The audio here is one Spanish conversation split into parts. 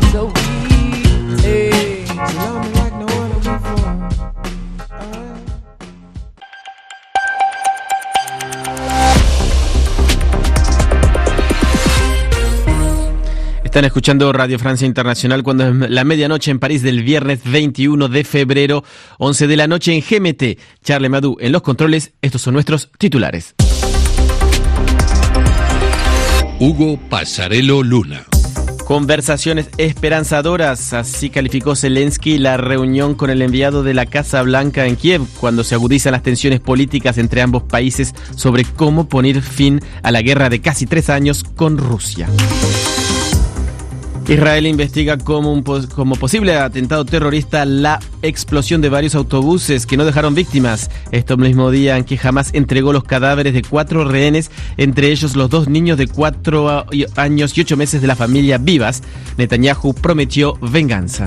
so easy. You love me like no other before. Están escuchando Radio Francia Internacional cuando es la medianoche en París del viernes 21 de febrero, 11 de la noche en GMT. Charles Madou en los controles. Estos son nuestros titulares. Hugo Passarello Luna. Conversaciones esperanzadoras, así calificó Zelensky la reunión con el enviado de la Casa Blanca en Kiev, cuando se agudizan las tensiones políticas entre ambos países sobre cómo poner fin a la guerra de casi 3 años con Rusia. Israel investiga como posible atentado terrorista la explosión de varios autobuses que no dejaron víctimas. Esto mismo día en que Hamás entregó los cadáveres de 4 rehenes, entre ellos los 2 niños de 4 años y 8 meses de la familia vivas. Netanyahu prometió venganza.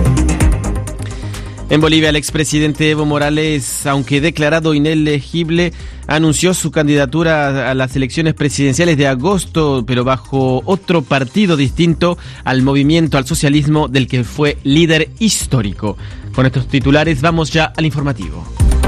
En Bolivia, el expresidente Evo Morales, aunque declarado inelegible, anunció su candidatura a las elecciones presidenciales de agosto, pero bajo otro partido distinto al movimiento al socialismo del que fue líder histórico. Con estos titulares vamos ya al informativo.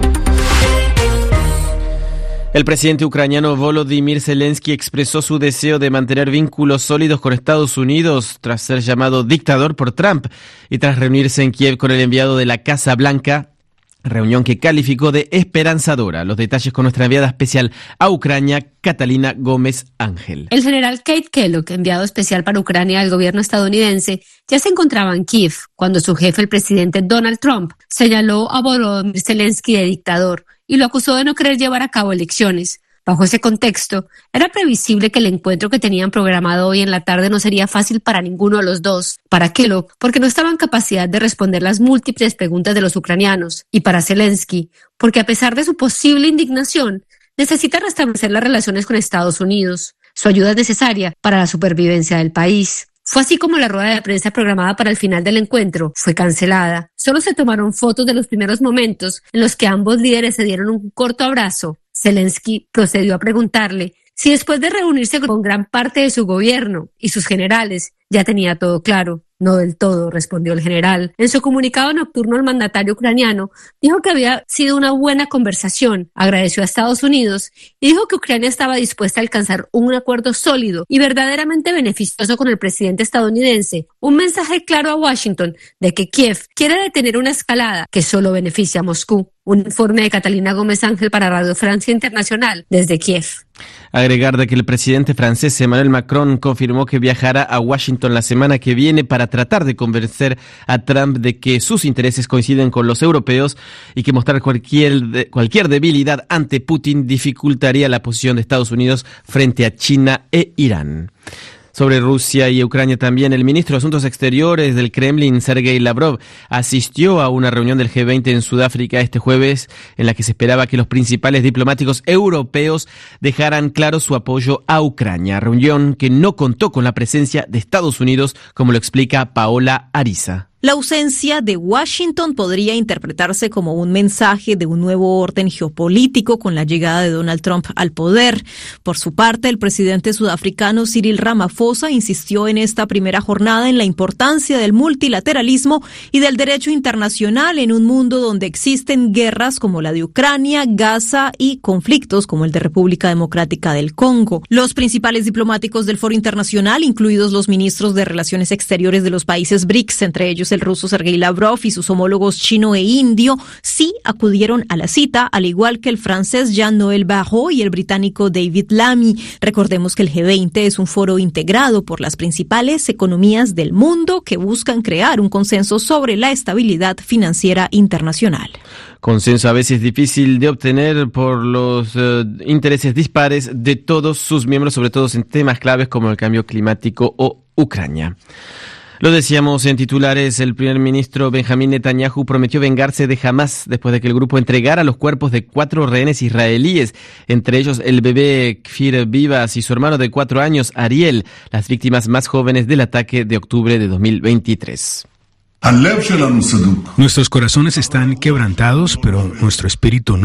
El presidente ucraniano Volodymyr Zelensky expresó su deseo de mantener vínculos sólidos con Estados Unidos tras ser llamado dictador por Trump y tras reunirse en Kiev con el enviado de la Casa Blanca, reunión que calificó de esperanzadora. Los detalles con nuestra enviada especial a Ucrania, Catalina Gómez Ángel. El general Keith Kellogg, enviado especial para Ucrania del gobierno estadounidense, ya se encontraba en Kiev cuando su jefe, el presidente Donald Trump, señaló a Volodymyr Zelensky de dictador y lo acusó de no querer llevar a cabo elecciones. Bajo ese contexto, era previsible que el encuentro que tenían programado hoy en la tarde no sería fácil para ninguno de los dos. Para Kellogg, porque no estaba en capacidad de responder las múltiples preguntas de los ucranianos. Y para Zelensky, porque a pesar de su posible indignación, necesita restablecer las relaciones con Estados Unidos. Su ayuda es necesaria para la supervivencia del país. Fue así como la rueda de prensa programada para el final del encuentro fue cancelada. Solo se tomaron fotos de los primeros momentos en los que ambos líderes se dieron un corto abrazo. Zelensky procedió a preguntarle si después de reunirse con gran parte de su gobierno y sus generales ya tenía todo claro. No del todo, respondió el general. En su comunicado nocturno, el mandatario ucraniano dijo que había sido una buena conversación, agradeció a Estados Unidos y dijo que Ucrania estaba dispuesta a alcanzar un acuerdo sólido y verdaderamente beneficioso con el presidente estadounidense. Un mensaje claro a Washington de que Kiev quiere detener una escalada que solo beneficia a Moscú. Un informe de Catalina Gómez Ángel para Radio Francia Internacional desde Kiev. Agregar de que el presidente francés Emmanuel Macron confirmó que viajará a Washington la semana que viene para tratar de convencer a Trump de que sus intereses coinciden con los europeos y que mostrar cualquier debilidad ante Putin dificultaría la posición de Estados Unidos frente a China e Irán. Sobre Rusia y Ucrania también, el ministro de Asuntos Exteriores del Kremlin, Sergei Lavrov, asistió a una reunión del G20 en Sudáfrica este jueves, en la que se esperaba que los principales diplomáticos europeos dejaran claro su apoyo a Ucrania. Reunión que no contó con la presencia de Estados Unidos, como lo explica Paola Ariza. La ausencia de Washington podría interpretarse como un mensaje de un nuevo orden geopolítico con la llegada de Donald Trump al poder. Por su parte, el presidente sudafricano Cyril Ramaphosa insistió en esta primera jornada en la importancia del multilateralismo y del derecho internacional en un mundo donde existen guerras como la de Ucrania, Gaza y conflictos como el de República Democrática del Congo. Los principales diplomáticos del Foro Internacional, incluidos los ministros de Relaciones Exteriores de los países BRICS, entre ellos el ruso Sergei Lavrov y sus homólogos chino e indio, sí acudieron a la cita, al igual que el francés Jean-Noël Barrot y el británico David Lammy. Recordemos que el G20 es un foro integrado por las principales economías del mundo que buscan crear un consenso sobre la estabilidad financiera internacional. Consenso a veces difícil de obtener por los intereses dispares de todos sus miembros, sobre todo en temas claves como el cambio climático o Ucrania. Lo decíamos en titulares, el primer ministro Benjamín Netanyahu prometió vengarse de Hamás después de que el grupo entregara los cuerpos de 4 rehenes israelíes, entre ellos el bebé Kfir Vivas y su hermano de 4 años, Ariel, las víctimas más jóvenes del ataque de octubre de 2023. Nuestros corazones están quebrantados, pero nuestro espíritu no.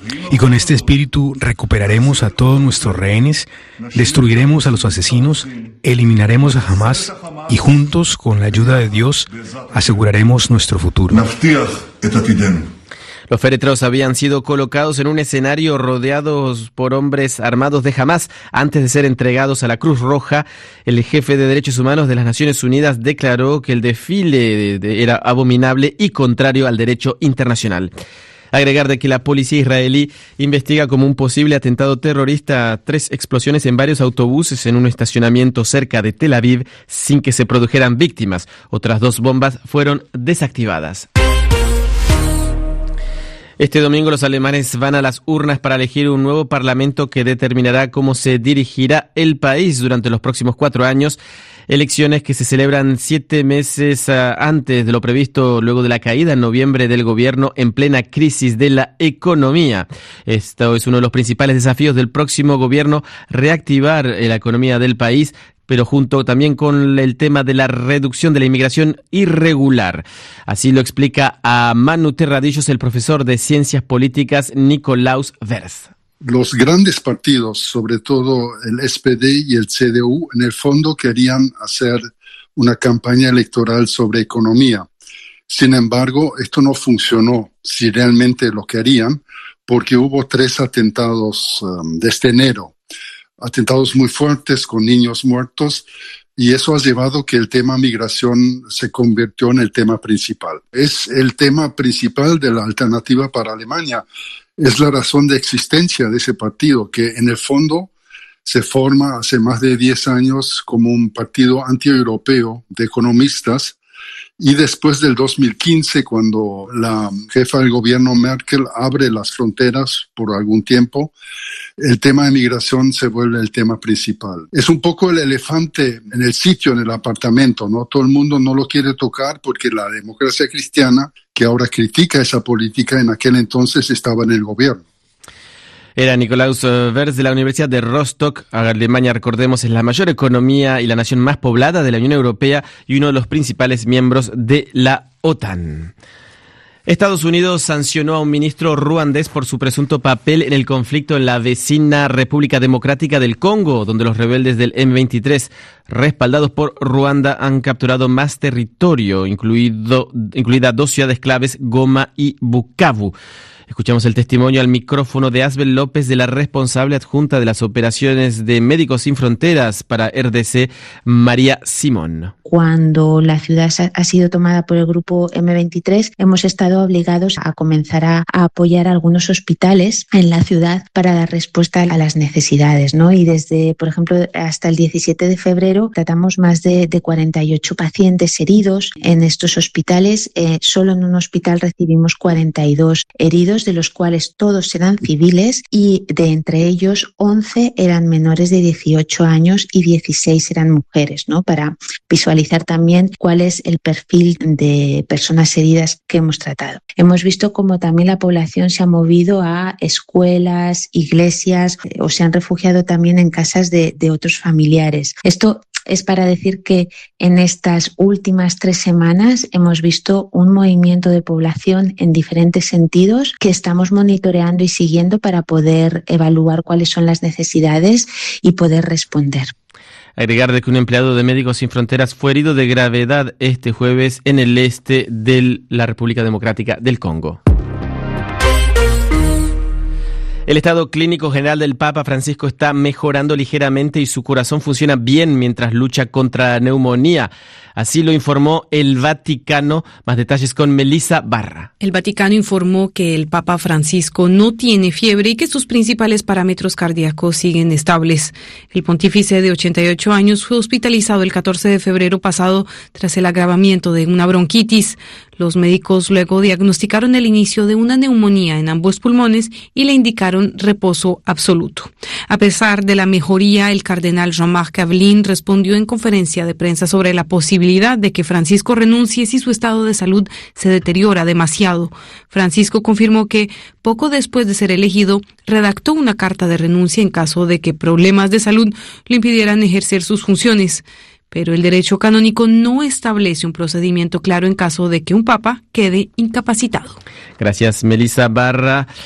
Y con este espíritu recuperaremos a todos nuestros rehenes, destruiremos a los asesinos, eliminaremos a Hamas y juntos, con la ayuda de Dios, aseguraremos nuestro futuro. Los féretros habían sido colocados en un escenario rodeados por hombres armados de Hamas antes de ser entregados a la Cruz Roja. El jefe de Derechos Humanos de las Naciones Unidas declaró que el desfile era abominable y contrario al derecho internacional. Agregar de que la policía israelí investiga como un posible atentado terrorista 3 explosiones en varios autobuses en un estacionamiento cerca de Tel Aviv sin que se produjeran víctimas. Otras 2 bombas fueron desactivadas. Este domingo los alemanes van a las urnas para elegir un nuevo parlamento que determinará cómo se dirigirá el país durante los próximos 4 años. Elecciones que se celebran 7 meses antes de lo previsto luego de la caída en noviembre del gobierno en plena crisis de la economía. Esto es uno de los principales desafíos del próximo gobierno, reactivar la economía del país, pero junto también con el tema de la reducción de la inmigración irregular. Así lo explica a Manu Terradillos el profesor de Ciencias Políticas Nikolaus Werth. Los grandes partidos, sobre todo el SPD y el CDU, en el fondo querían hacer una campaña electoral sobre economía. Sin embargo, esto no funcionó si realmente lo querían, porque hubo 3 atentados de este enero. Atentados muy fuertes con niños muertos, y eso ha llevado que el tema migración se convirtió en el tema principal. Es el tema principal de la alternativa para Alemania. Es la razón de existencia de ese partido, que en el fondo se forma hace más de 10 años como un partido antieuropeo de economistas, y después del 2015, cuando la jefa del gobierno Merkel abre las fronteras por algún tiempo, el tema de migración se vuelve el tema principal. Es un poco el elefante en el sitio, en el apartamento, ¿no? Todo el mundo no lo quiere tocar porque la democracia cristiana, que ahora critica esa política, en aquel entonces estaba en el gobierno. Era Nikolaus Werth de la Universidad de Rostock. Alemania, recordemos, es la mayor economía y la nación más poblada de la Unión Europea y uno de los principales miembros de la OTAN. Estados Unidos sancionó a un ministro ruandés por su presunto papel en el conflicto en la vecina República Democrática del Congo, donde los rebeldes del M23, respaldados por Ruanda, han capturado más territorio, incluida 2 ciudades claves, Goma y Bukavu. Escuchamos el testimonio al micrófono de Asbel López, de la responsable adjunta de las operaciones de Médicos Sin Fronteras para RDC, María Simón. Cuando la ciudad ha sido tomada por el grupo M23, hemos estado obligados a comenzar a apoyar algunos hospitales en la ciudad para dar respuesta a las necesidades, ¿no? Y desde, por ejemplo, hasta el 17 de febrero tratamos más de 48 pacientes heridos en estos hospitales. Solo en un hospital recibimos 42 heridos, de los cuales todos eran civiles, y de entre ellos 11 eran menores de 18 años y 16 eran mujeres, ¿no? Para visualizar también cuál es el perfil de personas heridas que hemos tratado. Hemos visto cómo también la población se ha movido a escuelas, iglesias, o se han refugiado también en casas de otros familiares. Esto es para decir que en estas últimas 3 semanas hemos visto un movimiento de población en diferentes sentidos que estamos monitoreando y siguiendo para poder evaluar cuáles son las necesidades y poder responder. Agregar de que un empleado de Médicos Sin Fronteras fue herido de gravedad este jueves en el este de la República Democrática del Congo. El estado clínico general del Papa Francisco está mejorando ligeramente y su corazón funciona bien mientras lucha contra la neumonía. Así lo informó el Vaticano. Más detalles con Melissa Barra. El Vaticano informó que el Papa Francisco no tiene fiebre y que sus principales parámetros cardíacos siguen estables. El pontífice de 88 años fue hospitalizado el 14 de febrero pasado tras el agravamiento de una bronquitis. Los médicos luego diagnosticaron el inicio de una neumonía en ambos pulmones y le indicaron reposo absoluto. A pesar de la mejoría, el cardenal Jean-Marc Aveline respondió en conferencia de prensa sobre la posibilidad de que Francisco renuncie si su estado de salud se deteriora demasiado. Francisco confirmó que, poco después de ser elegido, redactó una carta de renuncia en caso de que problemas de salud le impidieran ejercer sus funciones. Pero el derecho canónico no establece un procedimiento claro en caso de que un papa quede incapacitado. Gracias, Melissa Barra.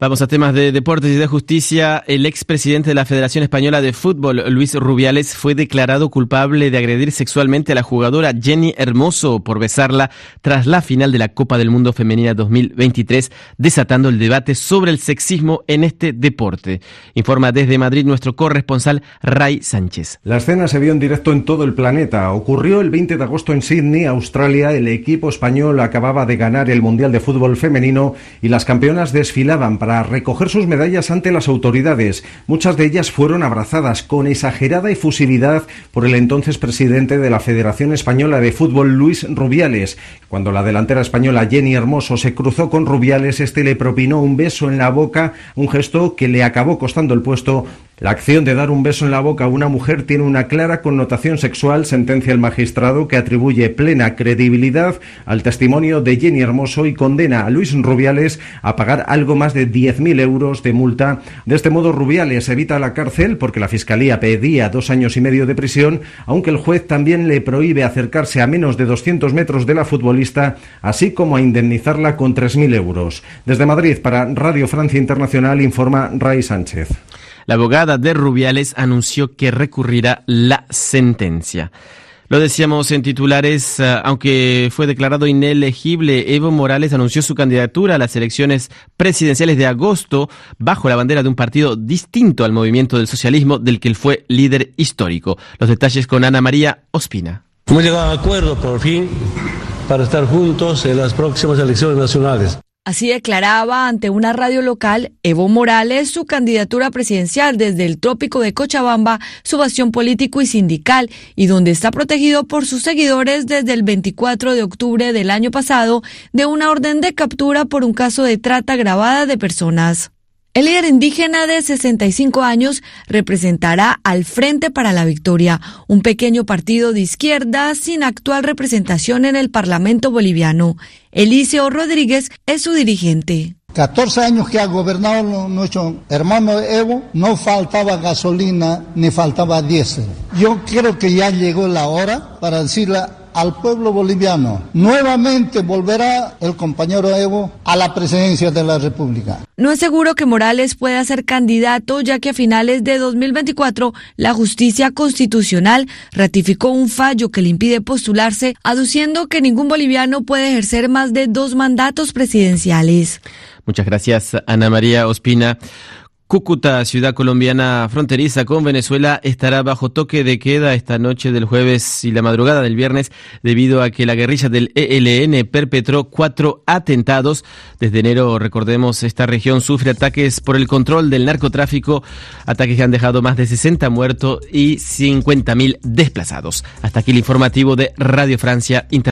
Vamos a temas de deportes y de justicia. El expresidente de la Federación Española de Fútbol, Luis Rubiales, fue declarado culpable de agredir sexualmente a la jugadora Jenny Hermoso por besarla tras la final de la Copa del Mundo Femenina 2023, desatando el debate sobre el sexismo en este deporte. Informa desde Madrid nuestro corresponsal Ray Sánchez. La escena se vio en directo en todo el planeta. Ocurrió el 20 de agosto en Sydney, Australia. El equipo español acababa de ganar el Mundial de Fútbol Femenino y las campeonas desfilaban para recoger sus medallas ante las autoridades. Muchas de ellas fueron abrazadas con exagerada efusividad por el entonces presidente de la Federación Española de Fútbol, Luis Rubiales. Cuando la delantera española Jenny Hermoso se cruzó con Rubiales, este le propinó un beso en la boca, un gesto que le acabó costando el puesto. La acción de dar un beso en la boca a una mujer tiene una clara connotación sexual, sentencia el magistrado, que atribuye plena credibilidad al testimonio de Jenny Hermoso y condena a Luis Rubiales a pagar algo más de 10.000 euros de multa. De este modo, Rubiales evita la cárcel porque la Fiscalía pedía 2 años y medio de prisión, aunque el juez también le prohíbe acercarse a menos de 200 metros de la futbolista, así como a indemnizarla con 3.000 euros. Desde Madrid, para Radio Francia Internacional, informa Ray Sánchez. La abogada de Rubiales anunció que recurrirá la sentencia. Lo decíamos en titulares, aunque fue declarado inelegible, Evo Morales anunció su candidatura a las elecciones presidenciales de agosto bajo la bandera de un partido distinto al movimiento del socialismo del que él fue líder histórico. Los detalles con Ana María Ospina. Hemos llegado a acuerdo por fin para estar juntos en las próximas elecciones nacionales. Así declaraba ante una radio local Evo Morales su candidatura presidencial desde el trópico de Cochabamba, su bastión político y sindical, y donde está protegido por sus seguidores desde el 24 de octubre del año pasado de una orden de captura por un caso de trata agravada de personas. El líder indígena de 65 años representará al Frente para la Victoria, un pequeño partido de izquierda sin actual representación en el Parlamento boliviano. Eliseo Rodríguez es su dirigente. 14 años que ha gobernado nuestro hermano Evo, no faltaba gasolina ni faltaba diésel. Yo creo que ya llegó la hora para decirle al pueblo boliviano, nuevamente volverá el compañero Evo a la presidencia de la República. No es seguro que Morales pueda ser candidato, ya que a finales de 2024 la Justicia Constitucional ratificó un fallo que le impide postularse, aduciendo que ningún boliviano puede ejercer más de 2 mandatos presidenciales. Muchas gracias, Ana María Ospina. Cúcuta, ciudad colombiana fronteriza con Venezuela, estará bajo toque de queda esta noche del jueves y la madrugada del viernes debido a que la guerrilla del ELN perpetró 4 atentados. Desde enero, recordemos, esta región sufre ataques por el control del narcotráfico, ataques que han dejado más de 60 muertos y 50.000 desplazados. Hasta aquí el informativo de Radio Francia Internacional.